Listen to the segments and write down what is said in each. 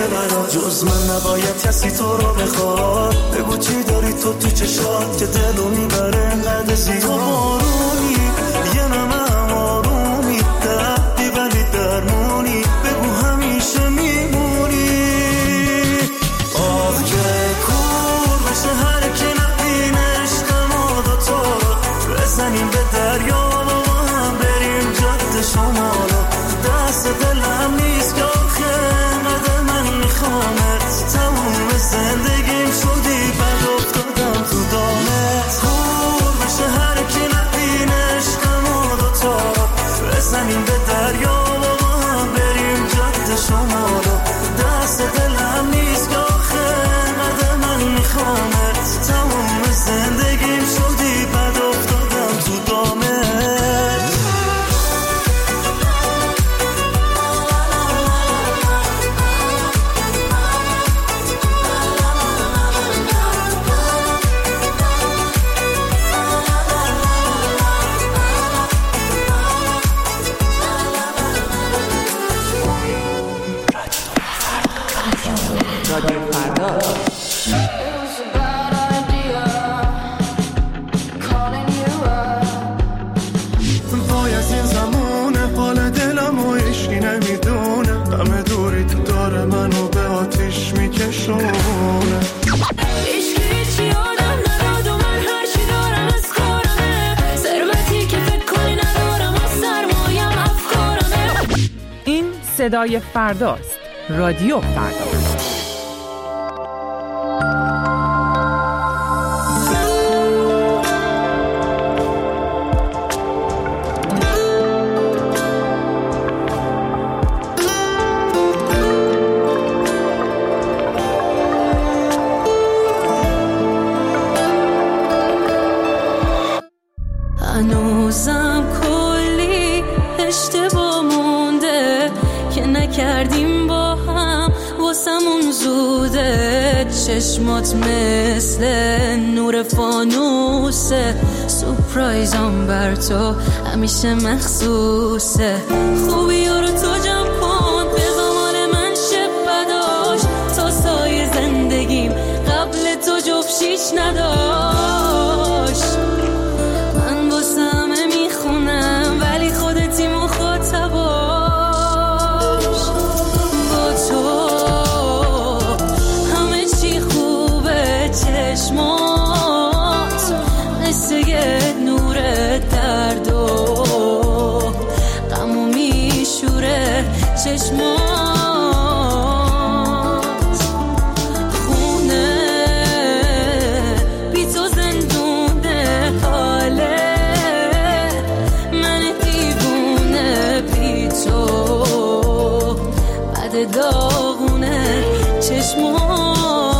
برات جز من نباید کسی تو رو بخواد. بگو چی داری تو چشات که دلو میبره انقدر زیاد. آرومی یه نمه آرومی دردی ولی درمونی. بگو همیشه میمونی. آخ که کور بشه هر که نبینه عشقم و دوتا رو بزنیم به دریا و هم بریم جاده شمالو. دست دلم نیست که آخه انقدر من میخوامت. تموم زندگیم شدی بد افتادم تو دامت. کور بشه هر کی نبینه عشقم و دوتا رو بزنیم به دریا و هم بریم جاده شمالو. دست دلم نیست که آخه انقدر من میخوامت. تموم زندگیم شدی بد افتادم تو دامت. رادیو فردا. وای از این زمونه حال دلم و عشقی نمیدونه. همه دوری تو داره منو به آتیش میکشونه. عشقی چی آدم نداد و من هرچی دارم از کارمه. ثروتی که فکر کنی ندارم و سرمایم افکارمه. این صدای فرداست. رادیو فردا. هنوزم کلی اشتباه مونده که نکردیم با هم. واسمون زوده چشمات مثل نور فانوسه. سورپرایزم بر تو همیشه مخصوصه. خوبی رو تو جمع کن بذار مال من شب بداش. تا سایه زندگیم قبل تو جفشیش نداشت. من واسه همه میخونم ولی خودتی مخاطباش. با تو همه چی خوبه. چشمات مثل یه نور درد و غمو میشوره. چشمات داغونه. چشمات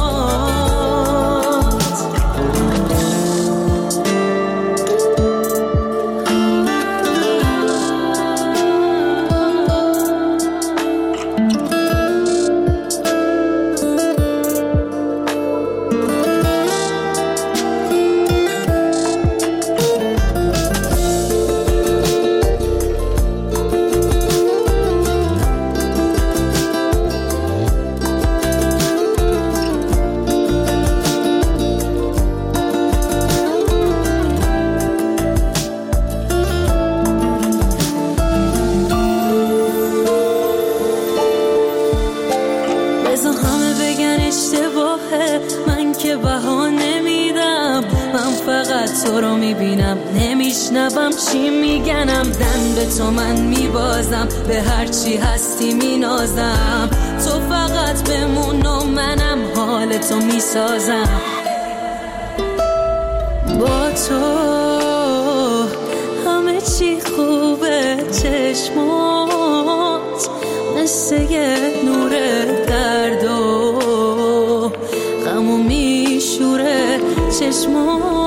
تو رو میبینم نمیشنوم چی میگنم. دن به تو من میبازم به هر چی هستی مینازم. تو فقط بمون و منم حال تو میسازم. با تو همه چی خوبه. چشمات مثل یه نور درد و غمو میشوره. چشمات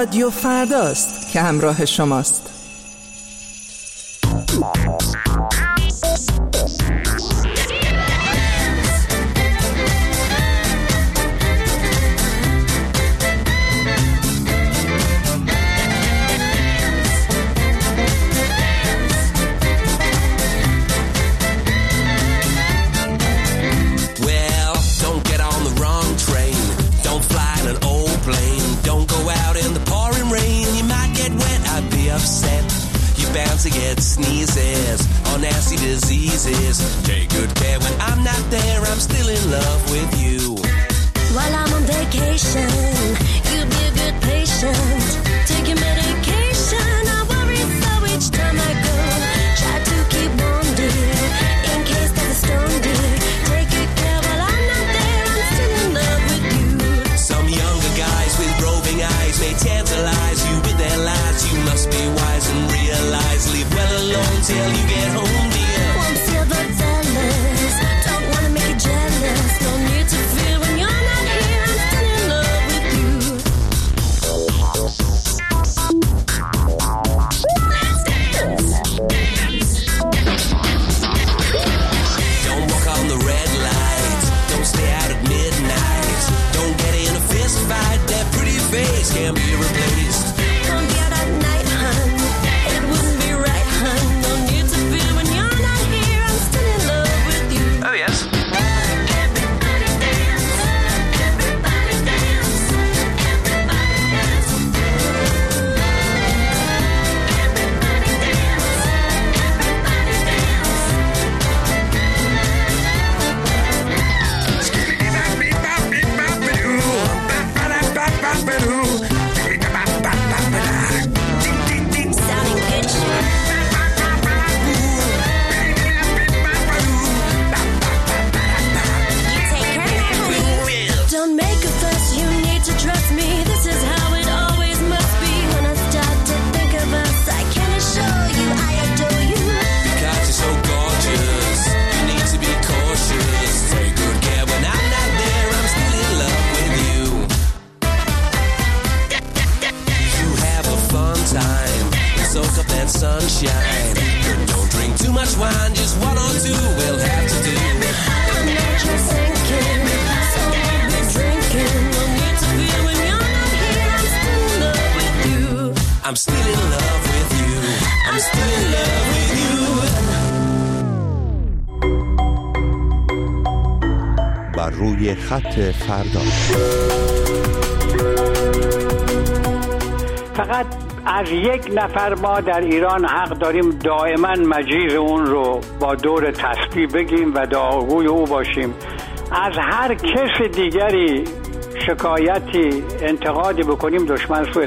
رادیو فرداست که همراه شماست. To get sneezes or nasty diseases. Take good care when I'm not there. I'm still in love with you. While I'm on vacation, you be a good patient. Take your medication. I worry so each time I go. Try to keep warm, dear, in case there's a storm, dear. Take good care while I'm not there. I'm still in love with you. Some younger guys with roving eyes may tantalize you with their lies. You must be wise and realize. Leave well alone till you get home, dear. One silver dollars. Don't wanna make you jealous. No need to fear when you're not here. I'm still in love with you. Let's dance. Don't walk on the red light. Don't stay out at midnight. Don't get in a fist fight. That pretty face can't be replaced. Don't be out at night, hun. It wouldn't be right, hun. No need to fear when you're not here. I'm still in love with you. Oh yes. Everybody dance. Everybody dance. Everybody dance. Everybody dance. Everybody sounding good, sure. You take care, honey. Don't make a fuss, you need to trust me. This is how it always must be. When I start to think of us, I can assure you I adore you. Because you're so gorgeous, you need to be cautious. Take good care when I'm not there. I'm still in love with you. You have a fun time. Soak up that sunshine. Don't drink too much wine. Just one or two will have to do. I know you're thinking, so I'll be drinking. No need to fear when you're not here. I'm still in love with you. I'm still in love with you. I'm still in love with you. بر روی خط فردا. فقط از یک نفر ما در ایران حق داریم دائما مجیز اون رو با دور تسبیح بگیم و دعاگوی او باشیم. از هر کس دیگری شکایتی انتقادی بکنیم دشمن سوء.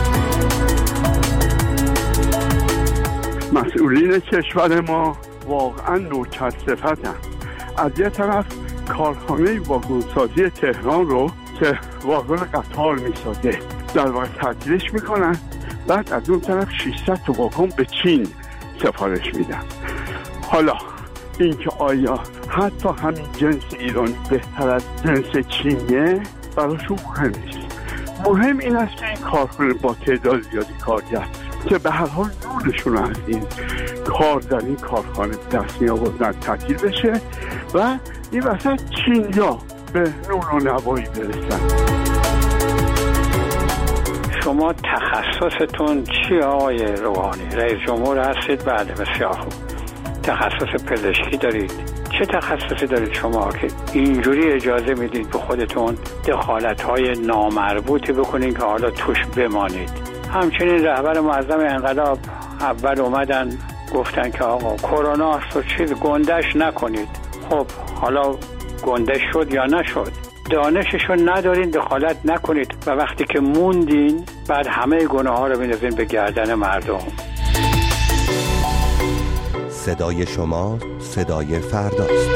مسئولین کشور ما واقعا نوکر صفتن. از یه طرف کارخانه واگنسازی تهران رو که واگن قطار میسازه در واقع تعطیلش میکنن، بعد از اون طرف 600 تا واگن به چین سفارش میدن. حالا اینکه آیا حتی همین جنس ایرانی بهتر از جنس چینیه براشون مهم نیست. مهم این است که این کارخانه با تعداد زیادی کارگر که به هر حال نورشون از این کار در این کارخانه دست می آوردن تعطیل بشه و این وسط چینیا به نور و نوایی برسن. شما تخصصتون چی آقای روحانی؟ رئیس جمهور هستید؟ بله بسیار خوب. تخصص پزشکی دارید؟ چه تخصصی دارید شما که اینجوری اجازه میدید به خودتون دخالت‌های نامربوطی بکنید که حالا توش بمانید؟ همچنین رهبر معظم انقلاب اول اومدن گفتن که آقا کرونا رو چیز گندش نکنید. خب حالا گندش شد یا نشد؟ دانششو ندارین، دخالت نکنید و وقتی که موندین بعد همه گناه ها رو بندازین به گردن مردم. صدای شما صدای فرداست.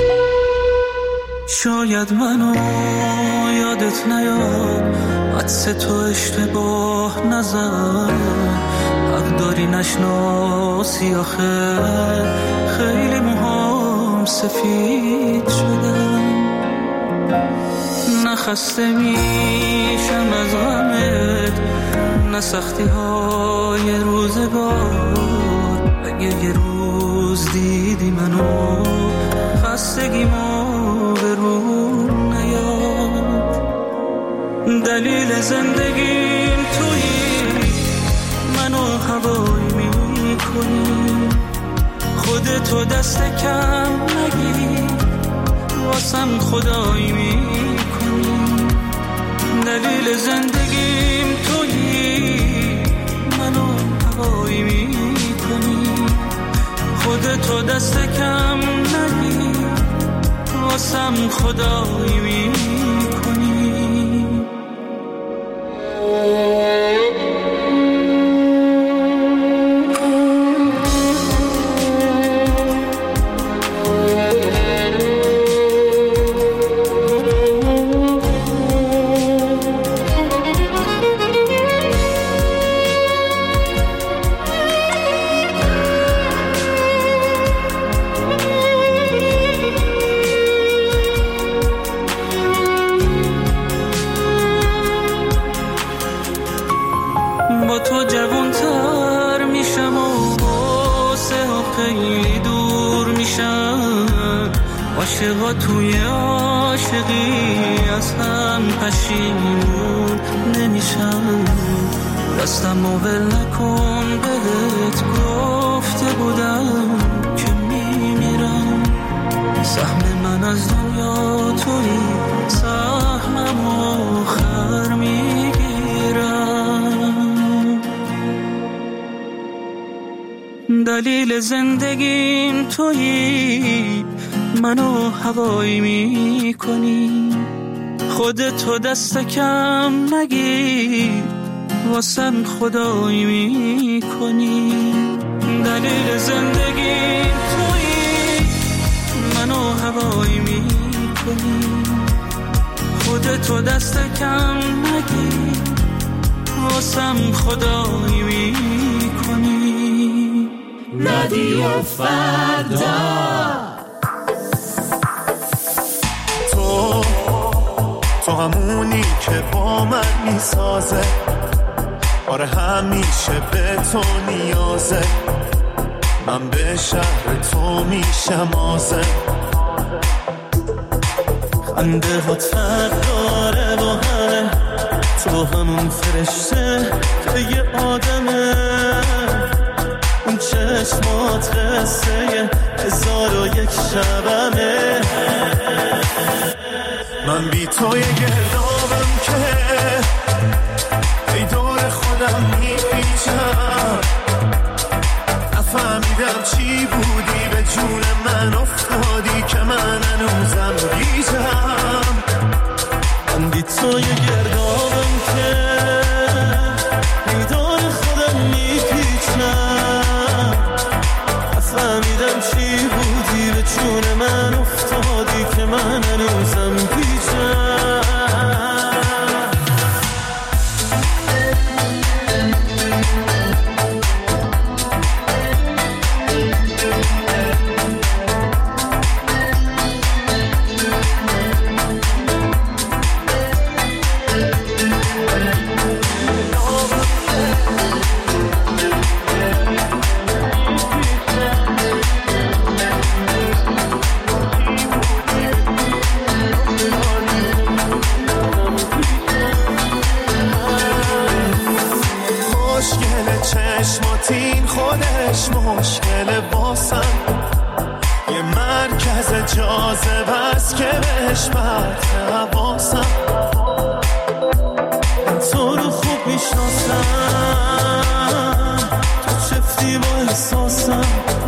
شاید منو یادت نیاد، عدس تو اشتباه نزن، حق داری نشناسی آخه خیلی موهام سفید شدن. نخسته میشم از غمت، نه سختی های روزگار. اگه یه روز دیدی منو خستگیمو به رو نیاد. دلیل زندگیم تویی، منو هوایی میکنی. خودتو دست کم نگی، واسم خدایی میکنی. دلیل زندگیم تویی، منو هوایی میکنی. خودتو دست کم نگی، واسم خدایی میکنی. با تو جوانتر میشم و باسه ها خیلی دور میشم. عاشقا توی عاشقی از هم پشیمون نمیشم. دستمو ول نکن، بهت گفته بودم که میمیرم. سهم من از دنیا توی، سهمم آخر میگیرم. دلیل زندگیم تویی، منو هوایی میکنی. خودتو دست کم نگیر، واسم خدایی میکنی. دلیل زندگیم تویی، منو هوایی میکنی. خودتو دست کم نگیر، واسم خدایی میکنی. رادیو فردا. تو همونی که با من میسازه. آره همیشه به تو نیازه. من به شهر تو میشم آزه. خنده ها فرق داره با همه. تو همون فرشته که یه آدمه. اون چشمات قصه 1001 شبمه. من بی توی گردابم که ای دور خودم میپیچم. نفهمیدم چی بودی، به جون من افتادی که من هنوزم گیجم. من بی توی گردابم که ای دور خودم میپیچم. نفهمیدم چی بودی، به جون من افتادی که من هنوزم گیجم. چشماتین خودش مشکل واسم. یه مرکز جاذبه است که بهش پرت حواسم. تو رو خوب میشناسم، تو چفتی با احساسم.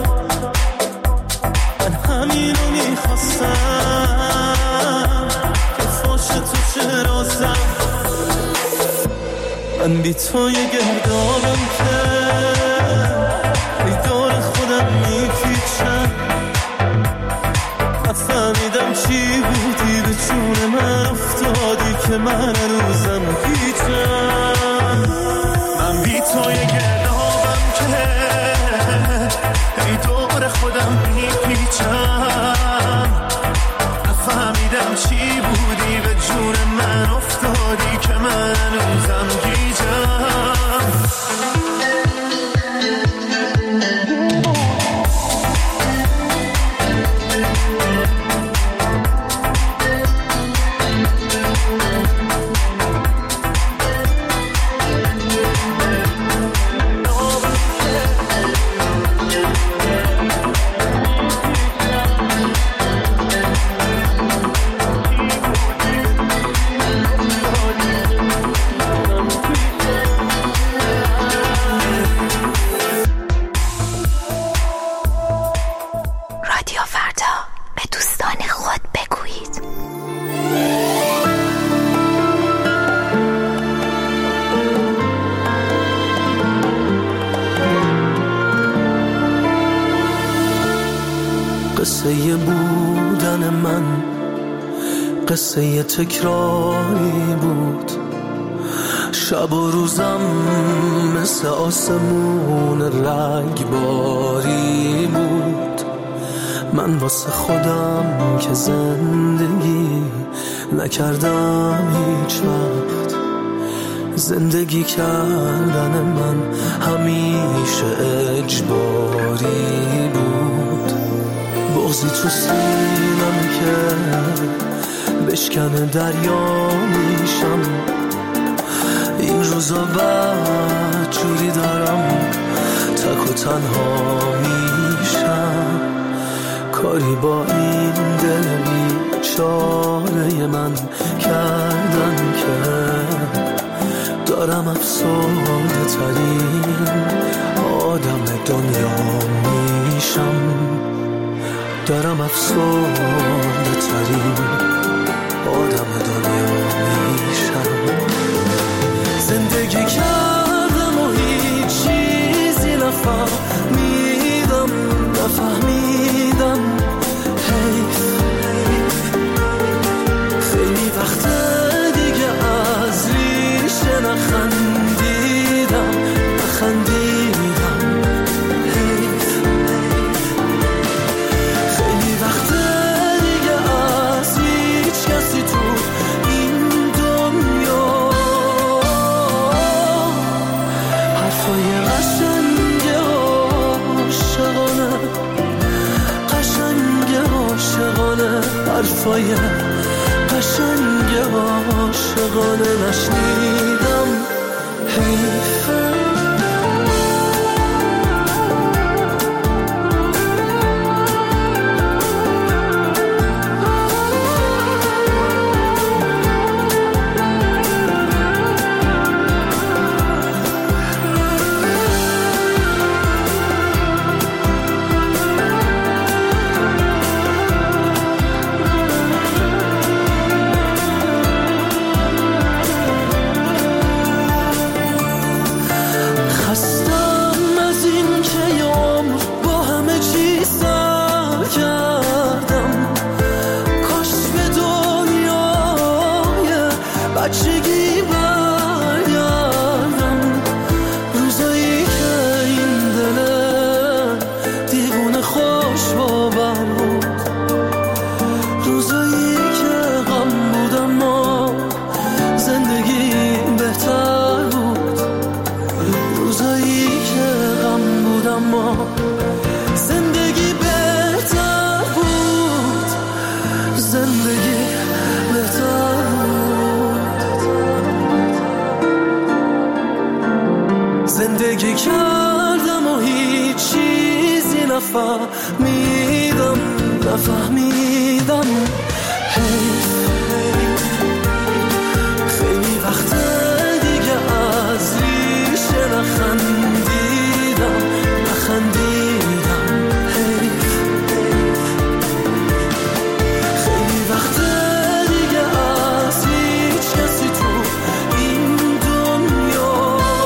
من همینو میخواستم که فاش تو چرازم. من بی تو یه گردابم که ای دور خودم میپیچم. نفهمیدم چی بودی، به جون من افتادی که من هنوزم گیجم. من بی تو یه گردابم که ای دور خودم میپیچم. نفهمیدم چی بودی، به جون من افتادی که من هنوزم گیجم. قصه بودن من قصه تکراری بود، شب و روزم مثل آسمون رگباری بود. من واسه خودم که زندگی نکردم هیچ وقت، زندگی کردن من همیشه اجباری بود. بغضی تو سینم که بشکنه دریا میشم، این روزا بعد جوری دارم تک و تنها میشم. کاری با این دل بیچاره من کردن که دارم افسرده ترین آدم دنیا میشم، دارم افسرده ترین آدم دنیا میشم. زندگی کردم و هیچ چیزی نفهمیدم، نفهمیدم. حیف خیلی وقت دیگه از ریشه نخندیدم، نخندیدم. حیف خیلی وقت دیگه از هیچ کسی تو این دنیا حرفای قشنگ عاشقانه، قشنگ عاشقانه، حرفای قشنگ عاشقانه نشنیدم. حیف بچگی برگردم، روزایی که این دل دیوونه خوش باور بود، روزایی که غم بودم ما زندگی بهتر بود، روزایی که غم بودم ما زندگی بهتر بود، زندگی بهتر بود. زندگی کردم و هیچ چیزی نفهمیدم، نفهمیدم. حیف خیلی وقت دیگه از ریشه نخندیدم، نخندیدم. حیف خیلی وقت دیگه از هیچ کسی تو این دنیا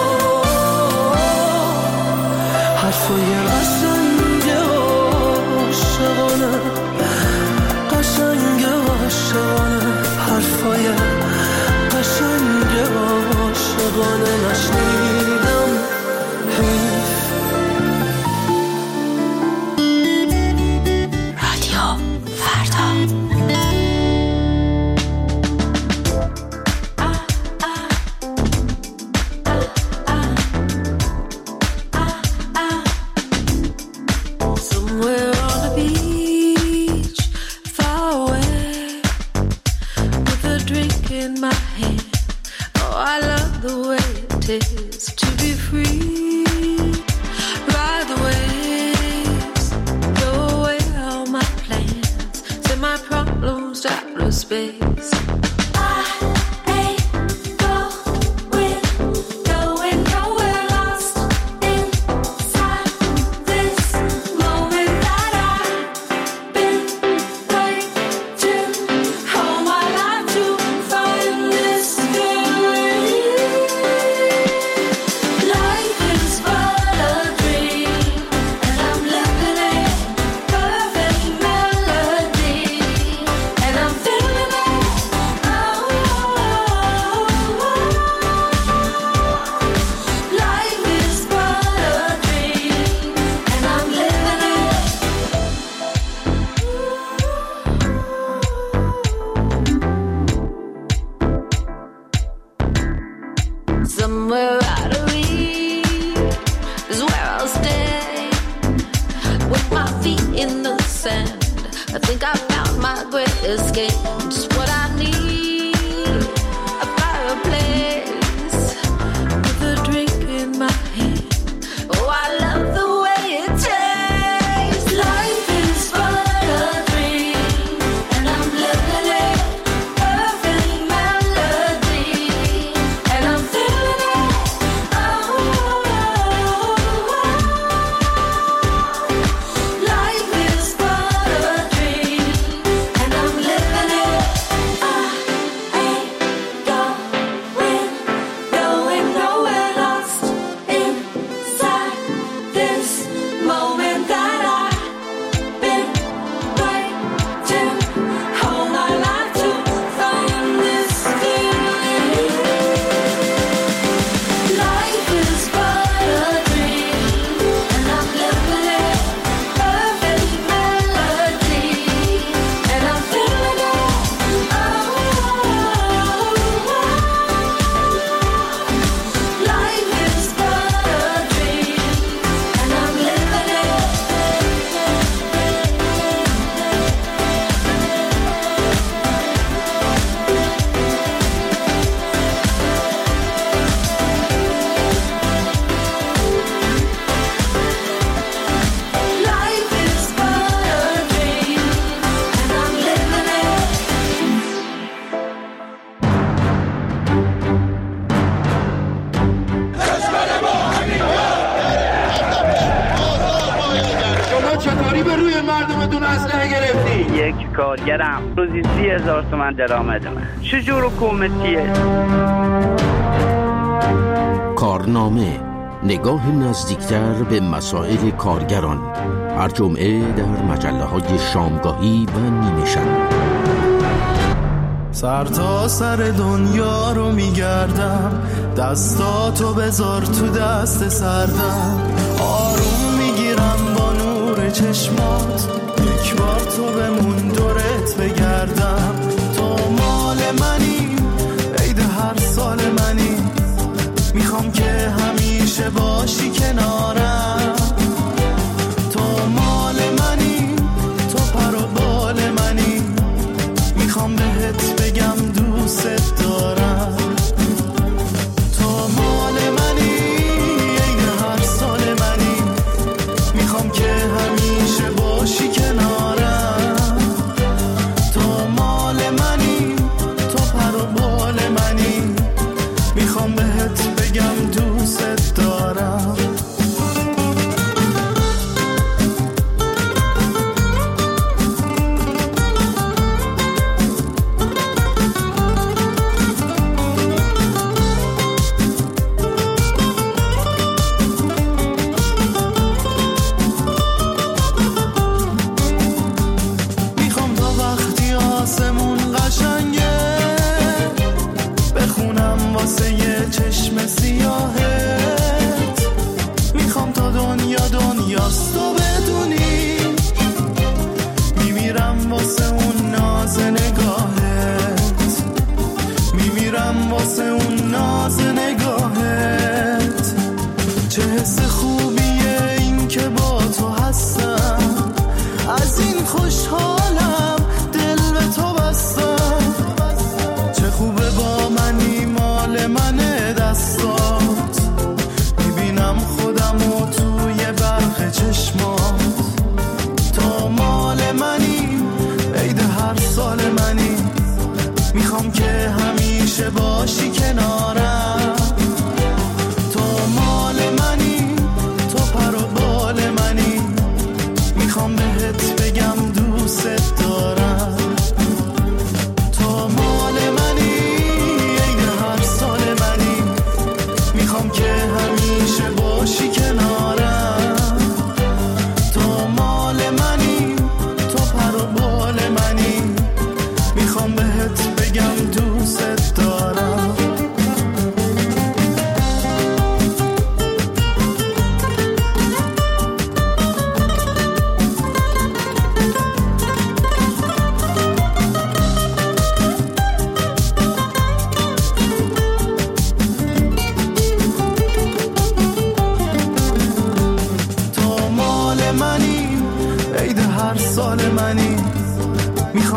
حرفای قشنگ عاشقانه، قشنگ عاشقانه، حرفای قشنگ عاشقانه نشنیدم. حیف رادیو فردا. Somewhere on the beach, far away, with a drink in my hand. Oh, I love the way it is to be free. Ride the waves, blow away all my plans, set my problems to outer space. Life is but a dream, and I'm living it perfect now. escape, just what I need. A fireplace with a drink in my hand. Oh, I love the way it tastes. Life is but a dream, and I'm living it. Perfect melody, and I'm feeling it. Oh, life is but a dream, and I'm living it. I ain't going nowhere, lost inside this moment that I've been waiting all my life to find this feeling. Life is but a dream, and I'm living it. Perfect melody, and I'm feeling it. Oh, life is but a dream, and I'm living it. Life is but a dream, and I'm living it. شما چطوری به روی مردمتون اسلحه گرفتی؟ یک کارگرم روزی 30,000 تومان درآمدمه. چجور حکومتیه؟ کارنامه، نگاه نزدیکتر به مسائل کارگران، هر جمعه در مجله‌های شامگاهی و نیمه شب. سر تا سر دنیا رو میگردم، دستاتو بذار تو دست سردم، آروم میگیرم با نور چشمات، یک بار تو بمون دورت بگردم. تو مال منی، عید هر سال منی، میخوام که همیشه باشی کنارم. تو مال منی، تو پر و بال منی، میخوام بهت بگم دوست دارم. تو مال منی، عین هر سال منی، میخوام که همیشه باشی کنارم. تو مال منی، تو پر و بال منی، میخوام بهت بگم دوست دارم. میخوام تا وقتی آسمون قشنگه بخونم واسه یه چشم سیاهت. میخوام تا دنیا دنیاست و بدونی، میمیرم واسه اون ناز نگاهت، میمیرم واسه اون ناز نگاهت. چه حس خوبیه این که با تو هستم، از این خوشحالم دل به تو بستم. چه خوبه با منی، مال منه دستات، میبینم خودمو توی برق چشمات. تو مال منی، عید هر سال منی، میخوام که همیشه باشی کنارم. تو مال منی، تو پر و بال منی، میخوام بهت بگم دوست دارم. تو مال منی، عین هر سال منی، میخوام که همیشه باشی کنارم. تو مال منی، تو پر و بال منی، میخوام بهت بگم دوست دارم.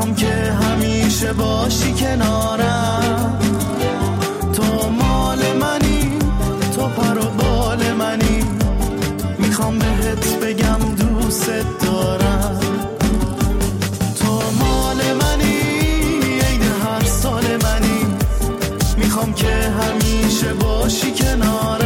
میخوام که همیشه باشی کنارم. تو مال منی، تو پر و بال منی، میخوام بهت بگم دوست دارم. تو مال منی، عین هر سال منی، میخوام که همیشه باشی کنارم.